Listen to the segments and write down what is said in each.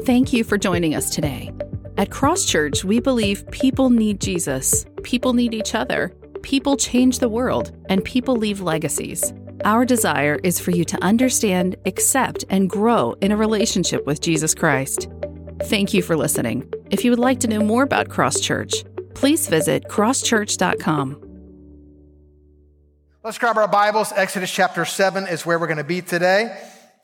Thank you for joining us today. At Cross Church, we believe people need Jesus, people need each other, people change the world, and people leave legacies. Our desire is for you to understand, accept, and grow in a relationship with Jesus Christ. Thank you for listening. If you would like to know more about Cross Church, please visit crosschurch.com. Let's grab our Bibles. Exodus chapter 7 is where we're going to be today.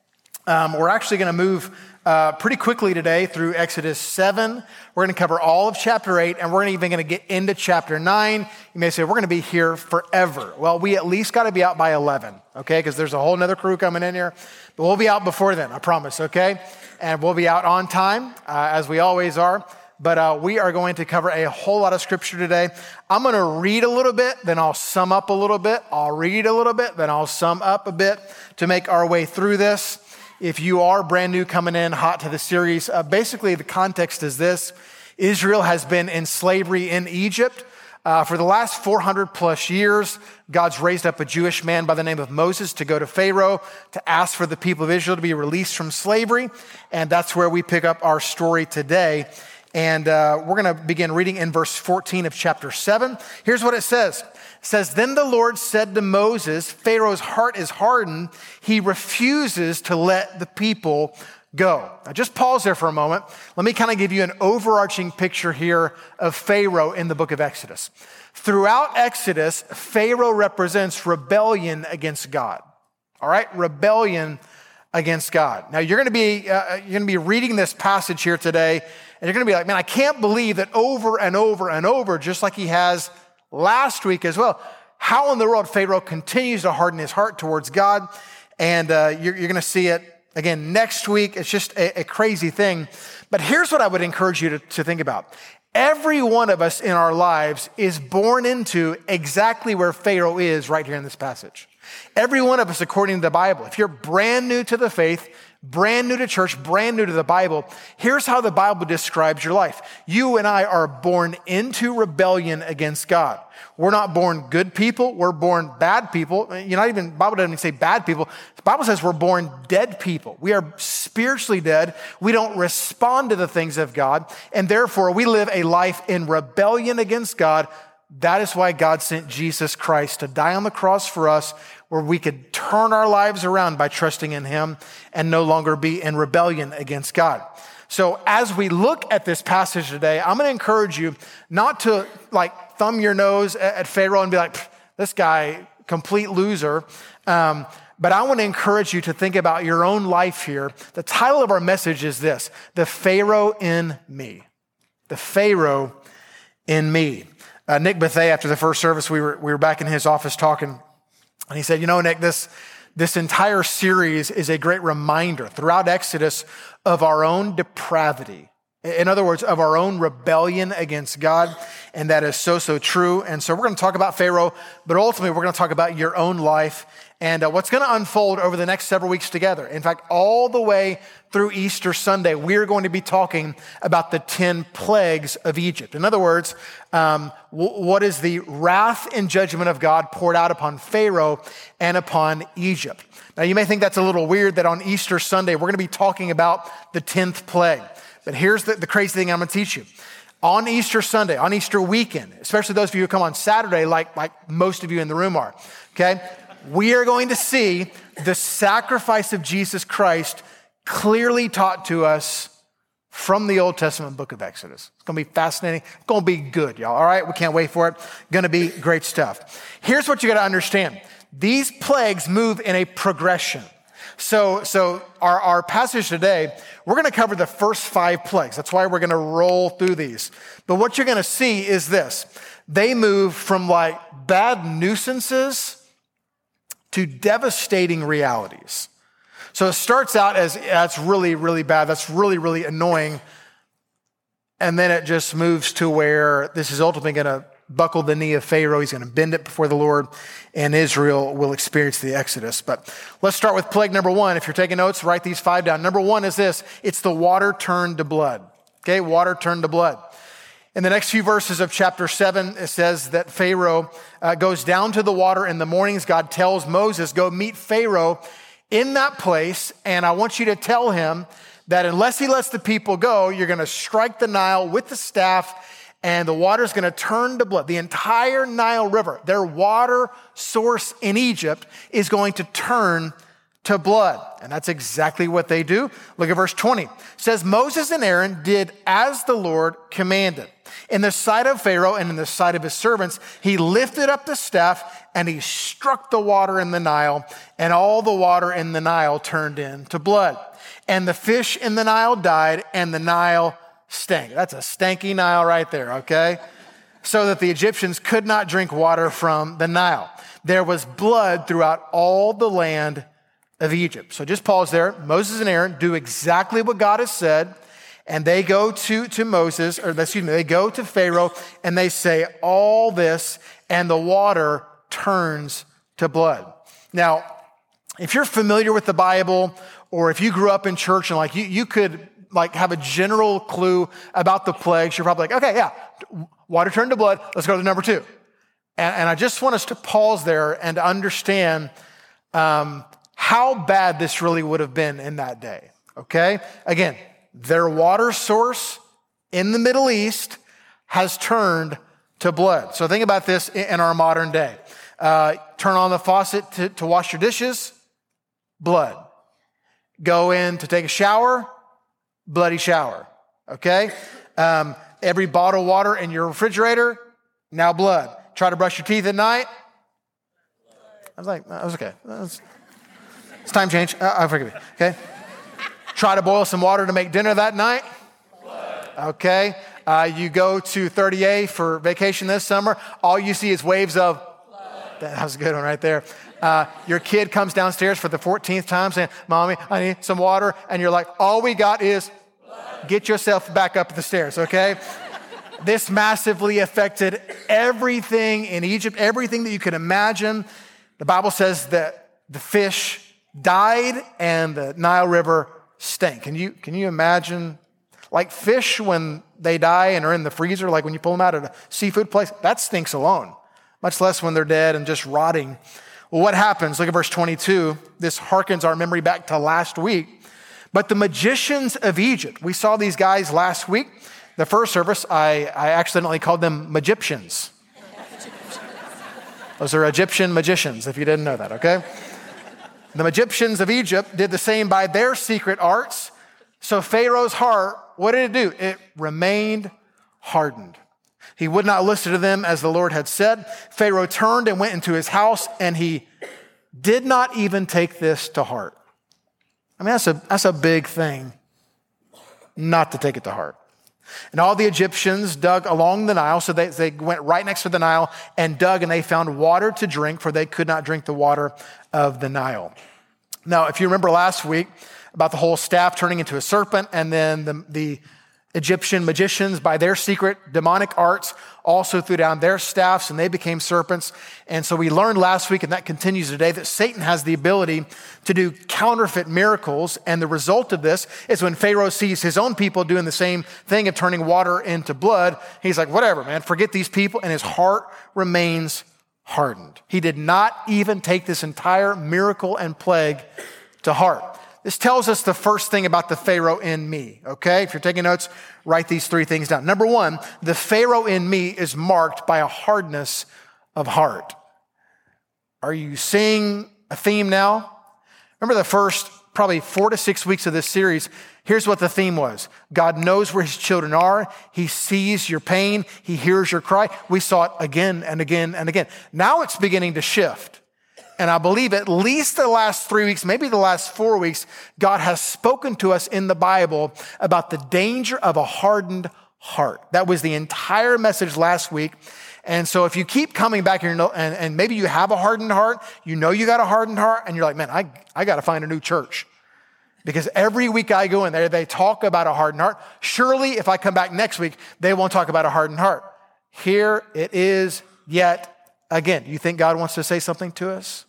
We're actually going to move pretty quickly today through Exodus 7. We're going to cover all of chapter 8, and we're even going to get into chapter 9. You may say, we're going to be here forever. Well, we at least got to be out by 11, okay? Because there's a whole nother crew coming in here. But we'll be out before then, I promise, okay? And we'll be out on time, as we always are. But we are going to cover a whole lot of scripture today. I'm going to read a little bit, then I'll sum up a little bit. I'll read a little bit, then I'll sum up a bit to make our way through this. If you are brand new coming in hot to the series, basically the context is this. Israel has been in slavery in Egypt. For the last 400 plus years, God's raised up a Jewish man by the name of Moses to go to Pharaoh to ask for the people of Israel to be released from slavery. And that's where we pick up our story today. And we're going to begin reading in verse 14 of chapter 7. Here's what it says. It says, "Then the Lord said to Moses, Pharaoh's heart is hardened. He refuses to let the people go." Now just pause there for a moment. Let me kind of give you an overarching picture here of Pharaoh in the book of Exodus. Throughout Exodus, Pharaoh represents rebellion against God. All right, rebellion against God. Now you're going to be reading this passage here today, and you're going to be like, man, I can't believe that over and over and over, just like he has last week as well, how in the world Pharaoh continues to harden his heart towards God. And you're going to see it again next week. It's just a crazy thing. But here's what I would encourage you to think about. Every one of us in our lives is born into exactly where Pharaoh is right here in this passage. Every one of us, according to the Bible. If you're brand new to the faith, brand new to church, brand new to the Bible, here's how the Bible describes your life. You and I are born into rebellion against God. We're not born good people. We're born bad people. The Bible doesn't even say bad people. The Bible says we're born dead people. We are spiritually dead. We don't respond to the things of God. And therefore, we live a life in rebellion against God. That is why God sent Jesus Christ to die on the cross for us, where we could turn our lives around by trusting in him and no longer be in rebellion against God. So as we look at this passage today, I'm going to encourage you not to thumb your nose at Pharaoh and be like, this guy, complete loser. But I want to encourage you to think about your own life here. The title of our message is this: The Pharaoh in Me. The Pharaoh in Me. Nick Bethea, after the first service, we were back in his office talking, and he said, Nick, this entire series is a great reminder throughout Exodus of our own depravity. In other words, of our own rebellion against God. And that is so true. And so we're going to talk about Pharaoh, but ultimately we're going to talk about your own life and what's going to unfold over the next several weeks together. In fact, all the way through Easter Sunday, we're going to be talking about the 10 plagues of Egypt. In other words, what is the wrath and judgment of God poured out upon Pharaoh and upon Egypt? Now, you may think that's a little weird that on Easter Sunday, we're going to be talking about the 10th plague. But here's the crazy thing I'm going to teach you. On Easter Sunday, on Easter weekend, especially those of you who come on Saturday, like most of you in the room are, okay? We are going to see the sacrifice of Jesus Christ clearly taught to us from the Old Testament book of Exodus. It's going to be fascinating. It's going to be good, y'all. All right? We can't wait for it. Going to be great stuff. Here's what you got to understand. These plagues move in a progression. So our passage today, we're going to cover the first 5 plagues. That's why we're going to roll through these. But what you're going to see is this. They move from bad nuisances to devastating realities. So it starts out as that's really, really bad. That's really, really annoying. And then it just moves to where this is ultimately going to buckle the knee of Pharaoh. He's going to bend it before the Lord, and Israel will experience the Exodus. But let's start with plague number 1. If you're taking notes, write these 5 down. Number 1 is this. It's the water turned to blood. Okay, water turned to blood. In the next few verses of chapter 7, it says that Pharaoh goes down to the water in the mornings. God tells Moses, go meet Pharaoh in that place, and I want you to tell him that unless he lets the people go, you're going to strike the Nile with the staff and the water's going to turn to blood. The entire Nile River, their water source in Egypt, is going to turn to blood. And that's exactly what they do. Look at verse 20. It says, Moses and Aaron did as the Lord commanded. In the sight of Pharaoh and in the sight of his servants, he lifted up the staff and he struck the water in the Nile, and all the water in the Nile turned into blood. And the fish in the Nile died, and the Nile stank. That's a stanky Nile right there, okay? So that the Egyptians could not drink water from the Nile. There was blood throughout all the land of Egypt. So just pause there. Moses and Aaron do exactly what God has said, and they go to they go to Pharaoh, and they say all this, and the water turns to blood. Now, if you're familiar with the Bible, or if you grew up in church and like you could like have a general clue about the plagues, you're probably like, okay, yeah, water turned to blood. Let's go to number 2. And I just want us to pause there and understand how bad this really would have been in that day, okay? Again, their water source in the Middle East has turned to blood. So think about this in our modern day. Turn on the faucet to wash your dishes, blood. Go in to take a shower, bloody shower, okay? Every bottle of water in your refrigerator, now blood. Try to brush your teeth at night. I was like, that was okay. It's time change. I forgive you, okay? Try to boil some water to make dinner that night. Okay. You go to 30A for vacation this summer. All you see is waves of blood. That was a good one right there. Your kid comes downstairs for the 14th time saying, Mommy, I need some water. And you're like, all we got is blood. Get yourself back up the stairs, okay? This massively affected everything in Egypt, everything that you could imagine. The Bible says that the fish died and the Nile River stank. Can you imagine, like fish when they die and are in the freezer, like when you pull them out at a seafood place, that stinks alone, much less when they're dead and just rotting. Well, what happens? Look at verse 22. This harkens our memory back to last week. But the magicians of Egypt, we saw these guys last week. The first service, I accidentally called them Magyptians. Those are Egyptian magicians, if you didn't know that, okay? The Egyptians of Egypt did the same by their secret arts. So Pharaoh's heart, what did it do? It remained hardened. He would not listen to them as the Lord had said. Pharaoh turned and went into his house, and he did not even take this to heart. I mean, that's a big thing, not to take it to heart. And all the Egyptians dug along the Nile, so they went right next to the Nile and dug, and they found water to drink, for they could not drink the water of the Nile. Now, if you remember last week about the whole staff turning into a serpent, and then the Egyptian magicians, by their secret demonic arts, also threw down their staffs and they became serpents. And so we learned last week, and that continues today, that Satan has the ability to do counterfeit miracles. And the result of this is when Pharaoh sees his own people doing the same thing of turning water into blood, he's like, whatever, man, forget these people. And his heart remains hardened. He did not even take this entire miracle and plague to heart. This tells us the first thing about the Pharaoh in me, okay? If you're taking notes, write these 3 things down. Number 1, the Pharaoh in me is marked by a hardness of heart. Are you seeing a theme now? Remember the first probably 4 to 6 weeks of this series, here's what the theme was. God knows where his children are. He sees your pain. He hears your cry. We saw it again and again and again. Now it's beginning to shift. And I believe at least the last 3 weeks, maybe the last 4 weeks, God has spoken to us in the Bible about the danger of a hardened heart. That was the entire message last week. And so if you keep coming back here and maybe you have a hardened heart, you know you got a hardened heart, and you're like, man, I got to find a new church. Because every week I go in there, they talk about a hardened heart. Surely if I come back next week, they won't talk about a hardened heart. Here it is yet again. You think God wants to say something to us?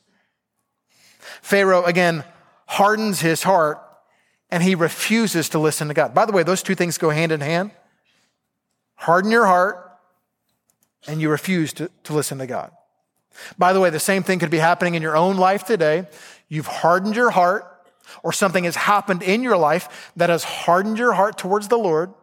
Pharaoh, again, hardens his heart, and he refuses to listen to God. By the way, those 2 things go hand in hand. Harden your heart, and you refuse to listen to God. By the way, the same thing could be happening in your own life today. You've hardened your heart, or something has happened in your life that has hardened your heart towards the Lord,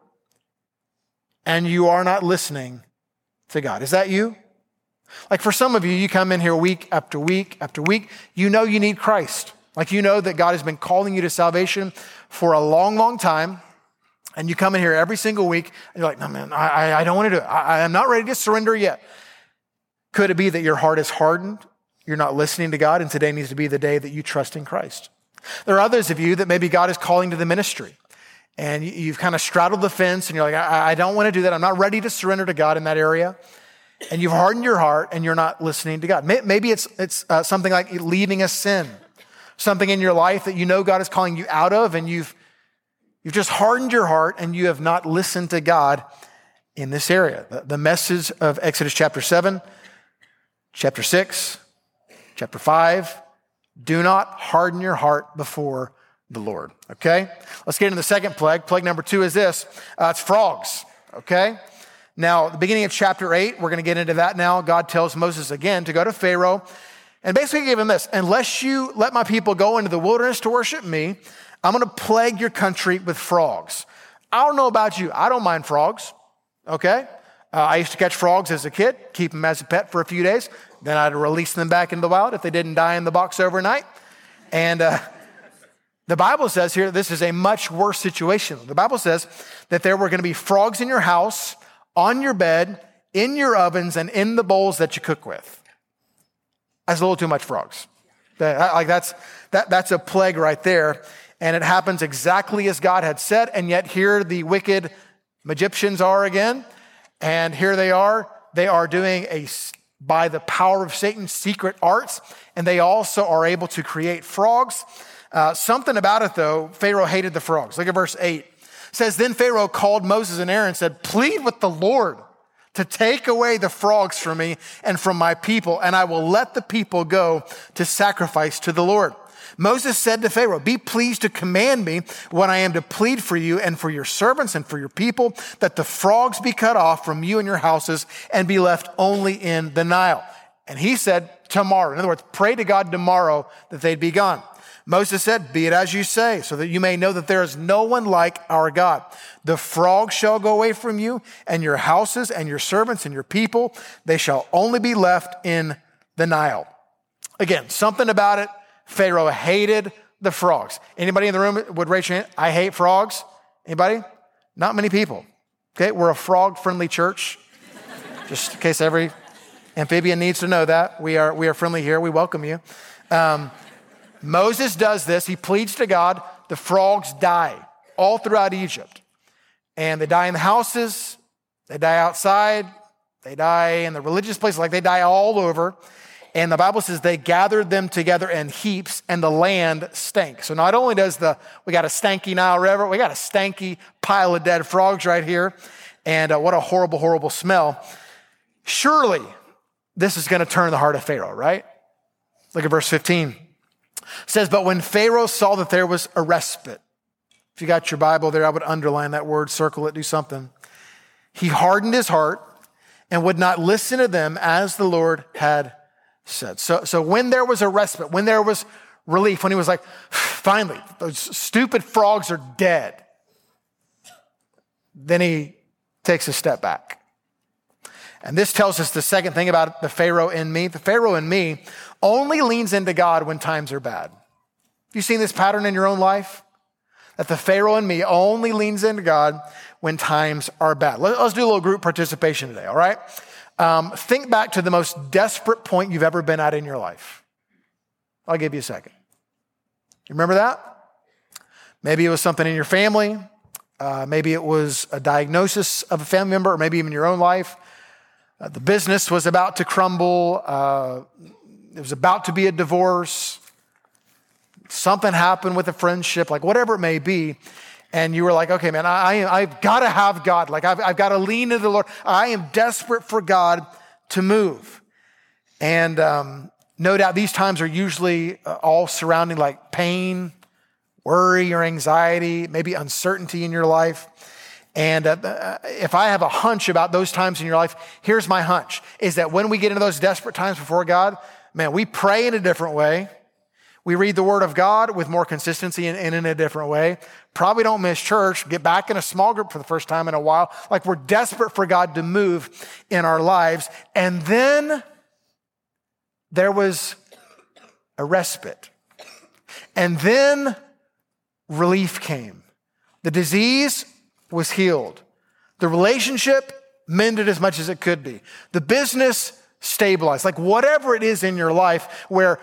and you are not listening to God. Is that you? Like for some of you, you come in here week after week after week, you know you need Christ. Like you know that God has been calling you to salvation for a long, long time, and you come in here every single week, and you're like, no man, I don't want to do it. I am not ready to surrender yet. Could it be that your heart is hardened? You're not listening to God, and today needs to be the day that you trust in Christ. There are others of you that maybe God is calling to the ministry, and you've kind of straddled the fence, and you're like, I don't want to do that. I'm not ready to surrender to God in that area. And you've hardened your heart, and you're not listening to God. Maybe it's something like leaving a sin, something in your life that you know God is calling you out of, and you've just hardened your heart, and you have not listened to God in this area. The message of Exodus chapter 7, chapter 6, chapter 5, do not harden your heart before the Lord, okay? Let's get into the second plague. Plague number 2 is this. It's frogs, okay? Now, the beginning of chapter 8, we're going to get into that now. God tells Moses again to go to Pharaoh and basically give him this: unless you let my people go into the wilderness to worship me, I'm going to plague your country with frogs. I don't know about you. I don't mind frogs, okay? I used to catch frogs as a kid, keep them as a pet for a few days. Then I'd release them back into the wild if they didn't die in the box overnight. And the Bible says here, this is a much worse situation. The Bible says that there were going to be frogs in your house, on your bed, in your ovens, and in the bowls that you cook with. That's a little too much frogs. That's a plague right there. And it happens exactly as God had said. And yet here the wicked Egyptians are again. And here they are doing by the power of Satan, secret arts. And they also are able to create frogs. Something about it though, Pharaoh hated the frogs. Look at verse 8. It says, then Pharaoh called Moses and Aaron and said, plead with the Lord to take away the frogs from me and from my people, and I will let the people go to sacrifice to the Lord. Moses said to Pharaoh, be pleased to command me when I am to plead for you and for your servants and for your people, that the frogs be cut off from you and your houses and be left only in the Nile. And he said, tomorrow. In other words, pray to God tomorrow that they'd be gone. Moses said, be it as you say, so that you may know that there is no one like our God. The frogs shall go away from you, and your houses and your servants and your people, they shall only be left in the Nile. Again, something about it, Pharaoh hated the frogs. Anybody in the room would raise your hand? I hate frogs. Anybody? Not many people. Okay, we're a frog-friendly church. Just in case every amphibian needs to know that. We are friendly here. We welcome you. Moses does this. He pleads to God. The frogs die all throughout Egypt. And they die in the houses. They die outside. They die in the religious places. Like they die all over. And the Bible says they gathered them together in heaps and the land stank. So not only does we got a stanky Nile River, we got a stanky pile of dead frogs right here. And what a horrible, horrible smell. Surely this is going to turn the heart of Pharaoh, right? Look at verse 15. It says, but when Pharaoh saw that there was a respite, if you got your Bible there, I would underline that word, circle it, do something. He hardened his heart and would not listen to them as the Lord had said. So when there was a respite, when there was relief, when he was like, finally, those stupid frogs are dead, then he takes a step back. And this tells us the second thing about the Pharaoh in me. The Pharaoh in me only leans into God when times are bad. Have you seen this pattern in your own life? That the Pharaoh in me only leans into God when times are bad. Let's do a little group participation today, all right? Think back to the most desperate point you've ever been at in your life. I'll give you a second. You remember that? Maybe it was something in your family. Maybe it was a diagnosis of a family member, or maybe even your own life. The business was about to crumble. It was about to be a divorce. Something happened with a friendship, like whatever it may be. And you were like, okay, man, I've got to have God. Like I've got to lean into the Lord. I am desperate for God to move. And no doubt these times are usually all surrounding like pain, worry or anxiety, maybe uncertainty in your life. And if I have a hunch about those times in your life, here's my hunch, is that when we get into those desperate times before God, man, we pray in a different way. We read the Word of God with more consistency and in a different way. Probably don't miss church. Get back in a small group for the first time in a while. Like we're desperate for God to move in our lives. And then there was a respite. And then relief came. The disease was healed. The relationship mended as much as it could be. The business stabilized. Like whatever it is in your life where...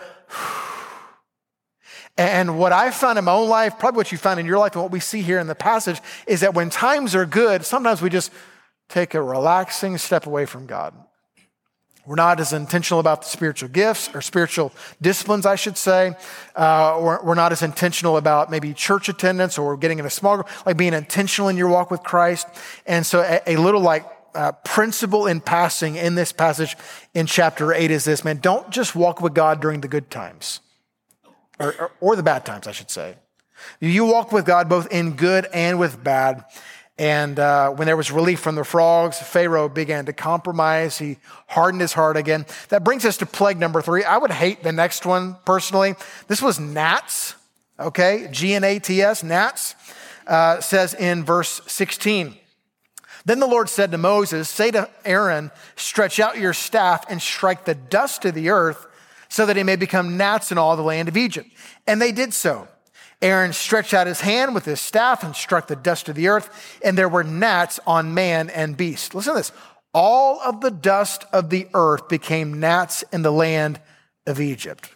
And what I found in my own life, probably what you found in your life and what we see here in the passage, is that when times are good, sometimes we just take a relaxing step away from God. We're not as intentional about the spiritual gifts or spiritual disciplines, I should say. We're not as intentional about maybe church attendance or getting in a small group, like being intentional in your walk with Christ. And so a little like principle in passing in this passage in chapter 8 is this, man, don't just walk with God during the good times. Or the bad times, I should say. You walk with God both in good and with bad. And when there was relief from the frogs, Pharaoh began to compromise. He hardened his heart again. That brings us to plague number 3. I would hate the next one personally. This was gnats, okay? G-N-A-T-S, gnats, says in verse 16. Then the Lord said to Moses, say to Aaron, stretch out your staff and strike the dust of the earth, so that it may become gnats in all the land of Egypt. And they did so. Aaron stretched out his hand with his staff and struck the dust of the earth, and there were gnats on man and beast. Listen to this. All of the dust of the earth became gnats in the land of Egypt.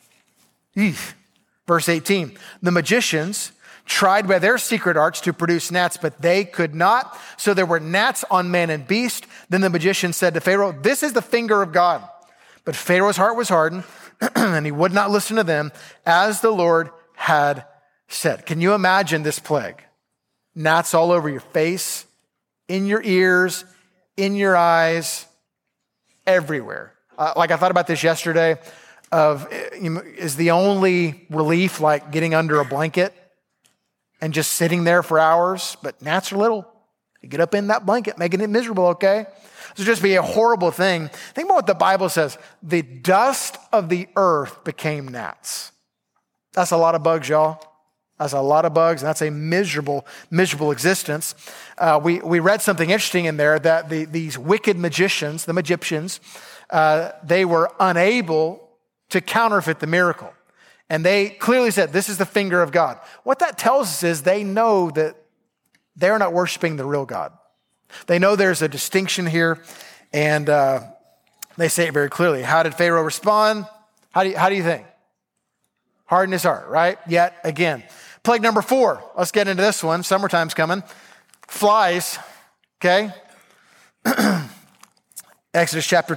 Verse 18, the magicians tried by their secret arts to produce gnats, but they could not. So there were gnats on man and beast. Then the magician said to Pharaoh, this is the finger of God. But Pharaoh's heart was hardened, and he would not listen to them, as the Lord had said. Can you imagine this plague? Gnats all over your face, in your ears, in your eyes, everywhere. Like I thought about this yesterday, is the only relief like getting under a blanket and just sitting there for hours? But gnats are little. You get up in that blanket, making it miserable, okay? This would just be a horrible thing. Think about what the Bible says. The dust of the earth became gnats. That's a lot of bugs, y'all. That's a lot of bugs, and that's a miserable, miserable existence. We read something interesting in there that these wicked magicians, the Egyptians, they were unable to counterfeit the miracle. And they clearly said, this is the finger of God. What that tells us is they know that they're not worshiping the real God. They know there's a distinction here, and they say it very clearly. How did Pharaoh respond? How do you think? Harden his heart, right? Yet again. Plague number 4. Let's get into this one. Summertime's coming. Flies, okay? Exodus chapter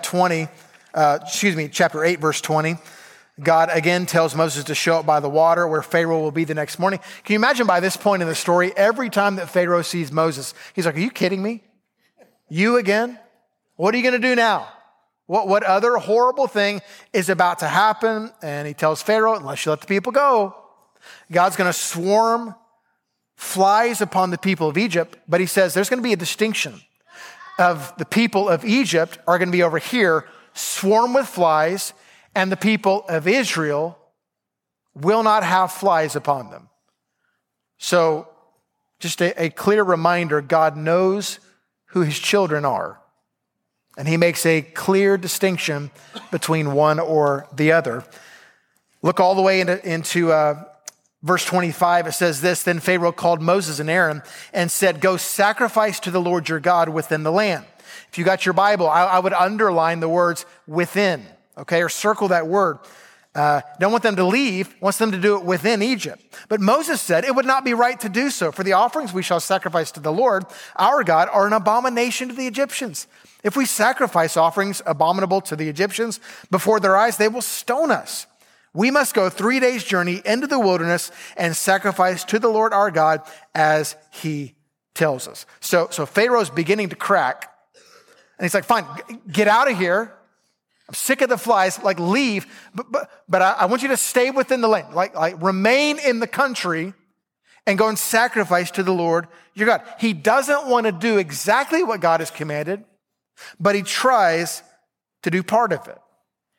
8, verse 20. God again tells Moses to show up by the water where Pharaoh will be the next morning. Can you imagine by this point in the story, every time that Pharaoh sees Moses, he's like, are you kidding me? You again? What are you going to do now? What other horrible thing is about to happen? And he tells Pharaoh, unless you let the people go, God's going to swarm flies upon the people of Egypt. But he says there's going to be a distinction of the people of Egypt are going to be over here, swarm with flies, and the people of Israel will not have flies upon them. So just a clear reminder, God knows who his children are. And he makes a clear distinction between one or the other. Look all the way into verse 25. It says this, then Pharaoh called Moses and Aaron and said, go sacrifice to the Lord your God within the land. If you got your Bible, I would underline the words within. Okay, or circle that word. Don't want them to leave, wants them to do it within Egypt. But Moses said it would not be right to do so, for the offerings we shall sacrifice to the Lord, our God, are an abomination to the Egyptians. If we sacrifice offerings abominable to the Egyptians before their eyes, they will stone us. We must go 3 days' journey into the wilderness and sacrifice to the Lord our God as he tells us. So Pharaoh's beginning to crack, and he's like, fine, get out of here. I'm sick of the flies, like leave, but I want you to stay within the land, like remain in the country and go and sacrifice to the Lord your God. He doesn't want to do exactly what God has commanded, but he tries to do part of it.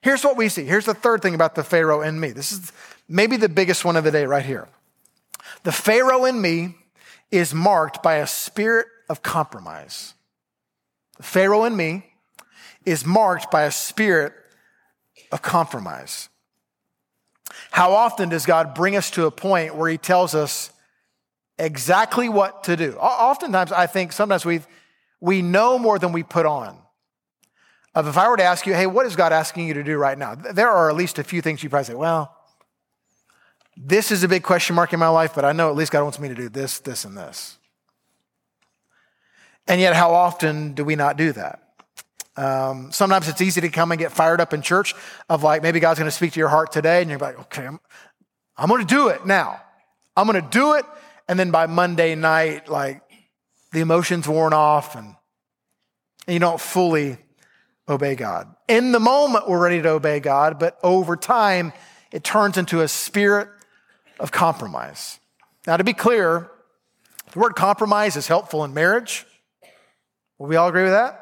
Here's what we see. Here's the third thing about the Pharaoh in me. This is maybe the biggest one of the day right here. The Pharaoh in me is marked by a spirit of compromise. The Pharaoh in me is marked by a spirit of compromise. How often does God bring us to a point where he tells us exactly what to do? Oftentimes, I think sometimes we know more than we put on. If I were to ask you, hey, what is God asking you to do right now? There are at least a few things you probably say, well, this is a big question mark in my life, but I know at least God wants me to do this, this, and this. And yet, how often do we not do that? Sometimes it's easy to come and get fired up in church of like, maybe God's going to speak to your heart today, and you're like, okay, I'm going to do it now. I'm going to do it. And then by Monday night, like the emotions worn off and you don't fully obey God. In the moment, we're ready to obey God, but over time, it turns into a spirit of compromise. Now, to be clear, the word compromise is helpful in marriage. Will we all agree with that?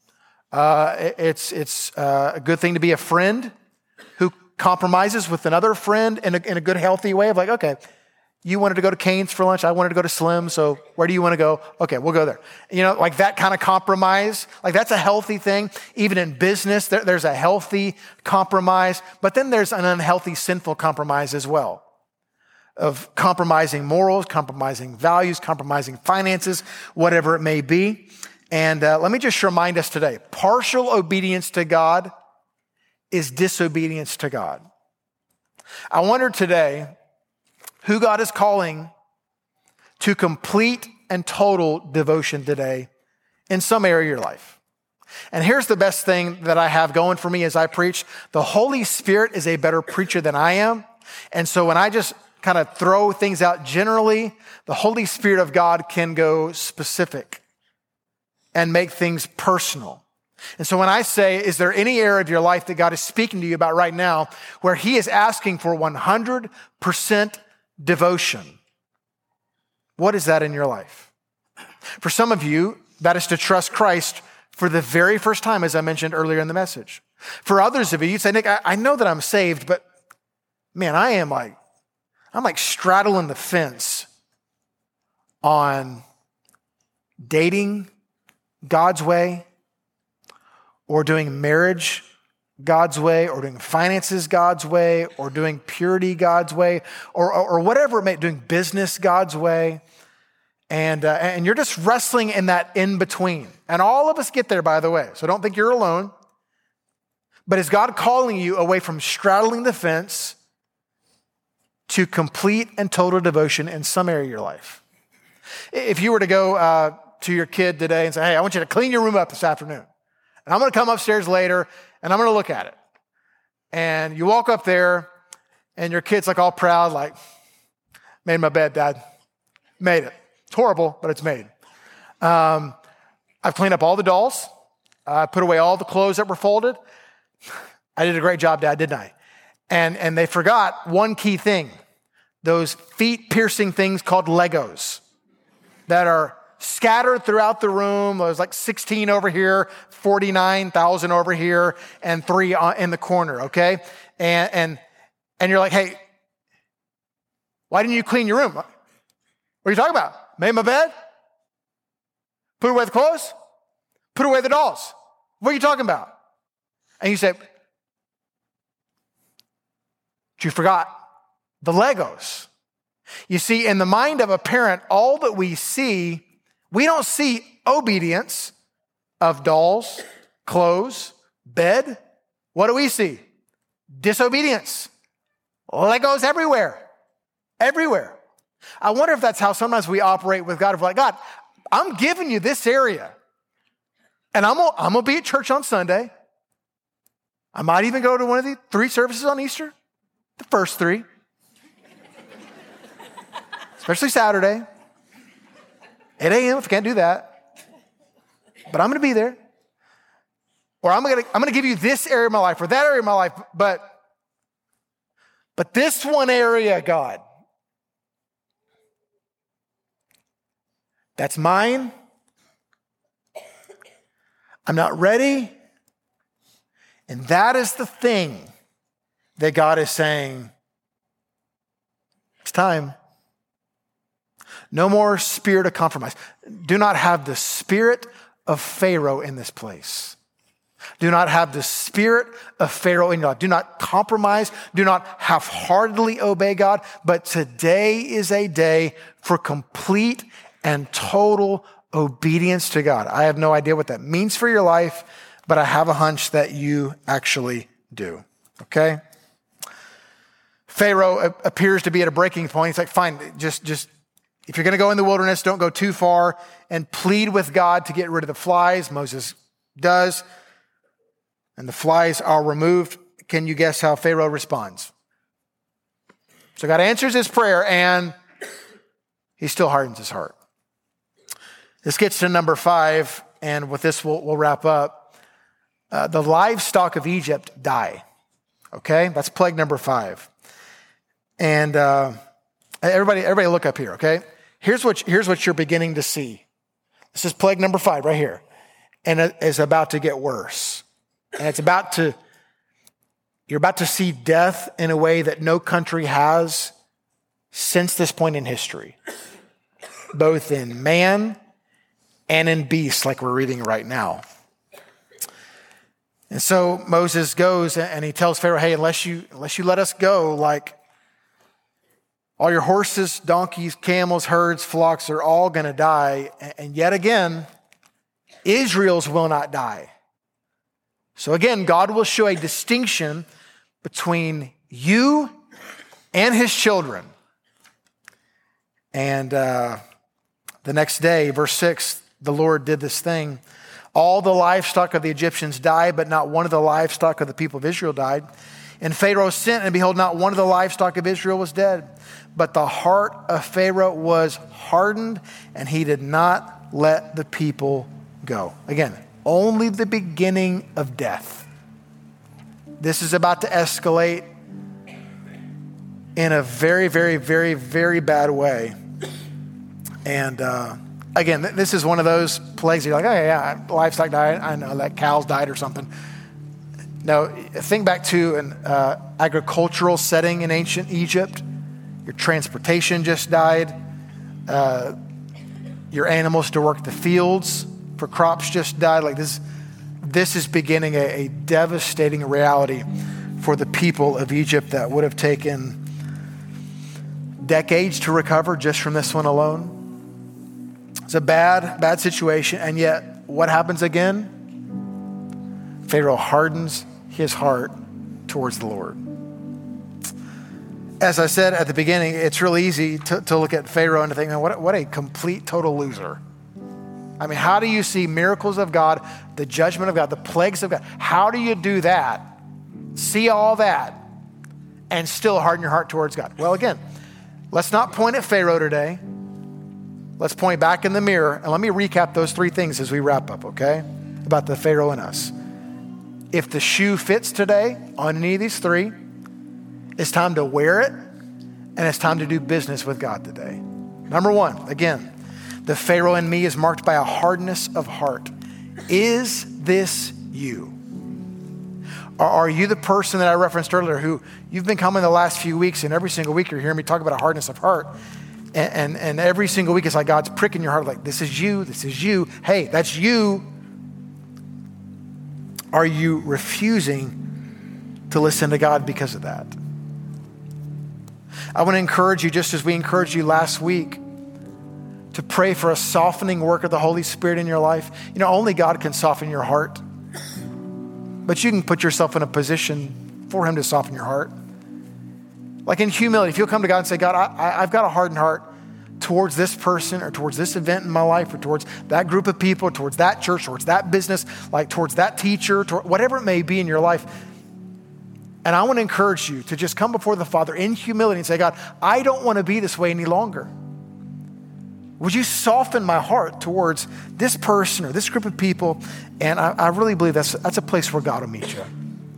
It's a good thing to be a friend who compromises with another friend in a good, healthy way of like, okay, you wanted to go to Cane's for lunch. I wanted to go to Slim. So where do you want to go? Okay, we'll go there. You know, like that kind of compromise, like that's a healthy thing. Even in business, there's a healthy compromise, but then there's an unhealthy, sinful compromise as well, of compromising morals, compromising values, compromising finances, whatever it may be. And let me just remind us today, partial obedience to God is disobedience to God. I wonder today who God is calling to complete and total devotion today in some area of your life. And here's the best thing that I have going for me as I preach. The Holy Spirit is a better preacher than I am. And so when I just kind of throw things out generally, the Holy Spirit of God can go specific and make things personal. And so when I say, is there any area of your life that God is speaking to you about right now where he is asking for 100% devotion? What is that in your life? For some of you, that is to trust Christ for the very first time, as I mentioned earlier in the message. For others of you, you'd say, Nick, I know that I'm saved, but man, I'm like straddling the fence on dating God's way, or doing marriage God's way, or doing finances God's way, or doing purity God's way, or whatever it may, doing business God's way. And you're just wrestling in that in between. And all of us get there, by the way. So don't think you're alone. But is God calling you away from straddling the fence to complete and total devotion in some area of your life? If you were to go to your kid today and say, hey, I want you to clean your room up this afternoon. And I'm going to come upstairs later and I'm going to look at it. And you walk up there and your kid's like all proud, like, made my bed, Dad. Made it. It's horrible, but it's made. I've cleaned up all the dolls. I put away all the clothes that were folded. I did a great job, Dad, didn't I? And they forgot one key thing, those feet-piercing things called Legos that are scattered throughout the room. There's like 16 over here, 49,000 over here, and 3 in the corner, okay? And you're like, hey, why didn't you clean your room? What are you talking about? Made my bed? Put away the clothes? Put away the dolls? What are you talking about? And you say, but you forgot the Legos. You see, in the mind of a parent, all that we see, we don't see obedience of dolls, clothes, bed. What do we see? Disobedience. Legos everywhere. Everywhere. I wonder if that's how sometimes we operate with God. If we're like, God, I'm giving you this area. And I'm going to be at church on Sunday. I might even go to one of the 3 services on Easter. The first 3. Especially Saturday. 8 a.m. if I can't do that. But I'm going to be there. Or I'm going to give you this area of my life or that area of my life. But this one area, God, that's mine. I'm not ready. And that is the thing that God is saying, it's time. No more spirit of compromise. Do not have the spirit of Pharaoh in this place. Do not have the spirit of Pharaoh in your life. Do not compromise. Do not half-heartedly obey God. But today is a day for complete and total obedience to God. I have no idea what that means for your life, but I have a hunch that you actually do. Okay? Pharaoh appears to be at a breaking point. He's like, fine, just if you're going to go in the wilderness, don't go too far, and plead with God to get rid of the flies. Moses does. And the flies are removed. Can you guess how Pharaoh responds? So God answers his prayer, and he still hardens his heart. This gets to number 5, and with this we'll wrap up. The livestock of Egypt die. Okay, that's plague number 5. And everybody look up here, okay? Here's what you're beginning to see. This is plague number 5 right here. And it is about to get worse. And you're about to see death in a way that no country has since this point in history. Both in man and in beasts, like we're reading right now. And so Moses goes and he tells Pharaoh, hey, unless you let us go, like all your horses, donkeys, camels, herds, flocks are all going to die. And yet again, Israel's will not die. So again, God will show a distinction between you and his children. And the next day, verse 6, the Lord did this thing. All the livestock of the Egyptians died, but not one of the livestock of the people of Israel died. And Pharaoh sent, and behold, not one of the livestock of Israel was dead. But the heart of Pharaoh was hardened, and he did not let the people go. Again, only the beginning of death. This is about to escalate in a very, very, very, very bad way. And again, this is one of those plagues you're like, oh yeah, livestock died. I know that cows died or something. No, think back to an agricultural setting in ancient Egypt. Your transportation just died. Your animals to work the fields for crops just died. Like this is beginning a devastating reality for the people of Egypt that would have taken decades to recover just from this one alone. It's a bad situation. And yet what happens again? Pharaoh hardens his heart towards the Lord. As I said at the beginning, it's really easy to look at Pharaoh and to think, man, what a complete, total loser. I mean, how do you see miracles of God, the judgment of God, the plagues of God? How do you do that, see all that, and still harden your heart towards God? Well, again, let's not point at Pharaoh today. Let's point back in the mirror, and let me recap those 3 things as we wrap up, okay? About the Pharaoh and us. If the shoe fits today on any of these 3, it's time to wear it, and it's time to do business with God today. Number 1, again, the Pharaoh in me is marked by a hardness of heart. Is this you? Or are you the person that I referenced earlier who you've been coming the last few weeks, and every single week you're hearing me talk about a hardness of heart, and every single week it's like God's pricking your heart like, this is you, hey, that's you. Are you refusing to listen to God because of that? I want to encourage you, just as we encouraged you last week, to pray for a softening work of the Holy Spirit in your life. You know, only God can soften your heart. But you can put yourself in a position for him to soften your heart. Like in humility, if you'll come to God and say, God, I've got a hardened heart towards this person or towards this event in my life or towards that group of people, towards that church, towards that business, like towards that teacher, whatever it may be in your life. And I want to encourage you to just come before the Father in humility and say, God, I don't want to be this way any longer. Would you soften my heart towards this person or this group of people? And I really believe that's a place where God will meet you.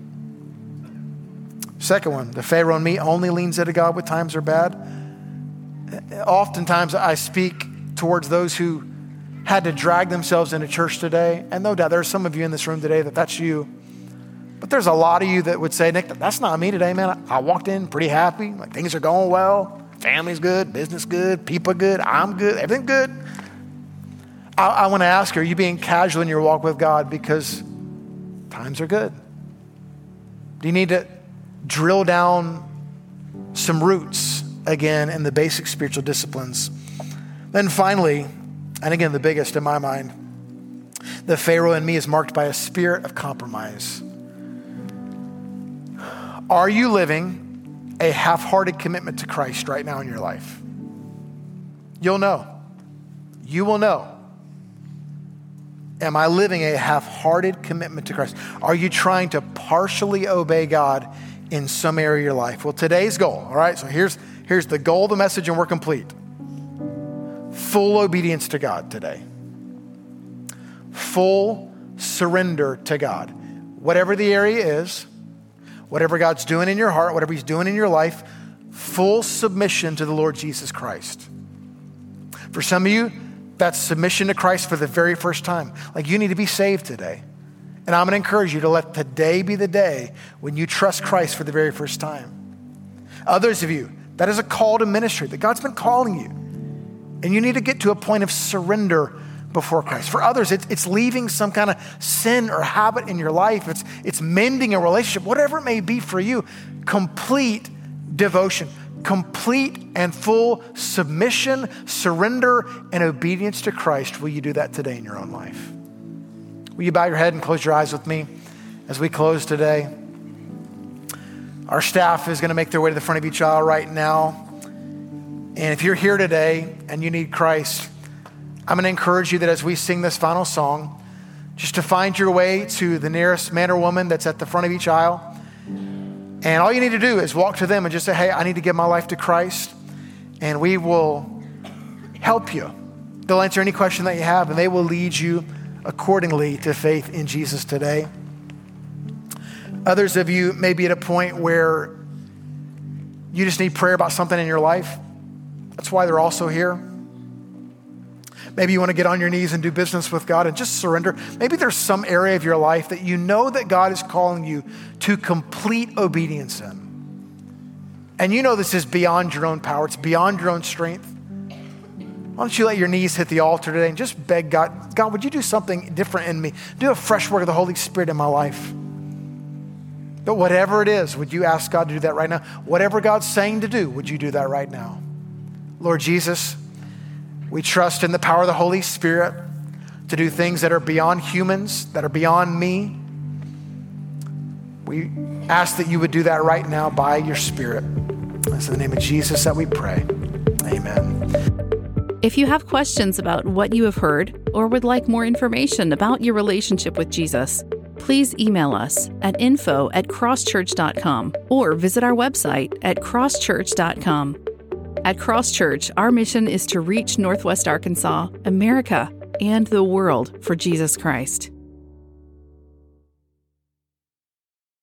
Second one, the Pharaoh in me only leans into God when times are bad. Oftentimes I speak towards those who had to drag themselves into church today. And no doubt there are some of you in this room today that's you. But But there's a lot of you that would say, Nick, that's not me today, man. I walked in pretty happy. Like things are going well. Family's good, business good, people good, I'm good, everything good. I want to ask you, are you being casual in your walk with God because times are good? Do you need to drill down some roots again in the basic spiritual disciplines? Then finally, and again, the biggest in my mind, the Pharaoh in me is marked by a spirit of compromise. Are you living a half-hearted commitment to Christ right now in your life? You'll know. You will know. Am I living a half-hearted commitment to Christ? Are you trying to partially obey God in some area of your life? Well, today's goal, all right? So here's the goal of the message, and we're complete. Full obedience to God today. Full surrender to God. Whatever the area is, whatever God's doing in your heart, whatever he's doing in your life, full submission to the Lord Jesus Christ. For some of you, that's submission to Christ for the very first time. Like you need to be saved today. And I'm going to encourage you to let today be the day when you trust Christ for the very first time. Others of you, that is a call to ministry that God's been calling you. And you need to get to a point of surrender before Christ. For others, it's leaving some kind of sin or habit in your life. It's mending a relationship, whatever it may be for you. Complete devotion, complete and full submission, surrender, and obedience to Christ. Will you do that today in your own life? Will you bow your head and close your eyes with me as we close today? Our staff is going to make their way to the front of each aisle right now. And if you're here today and you need Christ, I'm going to encourage you that as we sing this final song, just to find your way to the nearest man or woman that's at the front of each aisle. And all you need to do is walk to them and just say, hey, I need to give my life to Christ. And we will help you. They'll answer any question that you have, and they will lead you accordingly to faith in Jesus today. Others of you may be at a point where you just need prayer about something in your life. That's why they're also here. Maybe you want to get on your knees and do business with God and just surrender. Maybe there's some area of your life that you know that God is calling you to complete obedience in. And you know this is beyond your own power. It's beyond your own strength. Why don't you let your knees hit the altar today and just beg God, God, would you do something different in me? Do a fresh work of the Holy Spirit in my life. But whatever it is, would you ask God to do that right now? Whatever God's saying to do, would you do that right now? Lord Jesus, we trust in the power of the Holy Spirit to do things that are beyond humans, that are beyond me. We ask that you would do that right now by your Spirit. It's in the name of Jesus that we pray. Amen. If you have questions about what you have heard or would like more information about your relationship with Jesus, please email us at info@crosschurch.com or visit our website at crosschurch.com. At Cross Church, our mission is to reach Northwest Arkansas, America, and the world for Jesus Christ.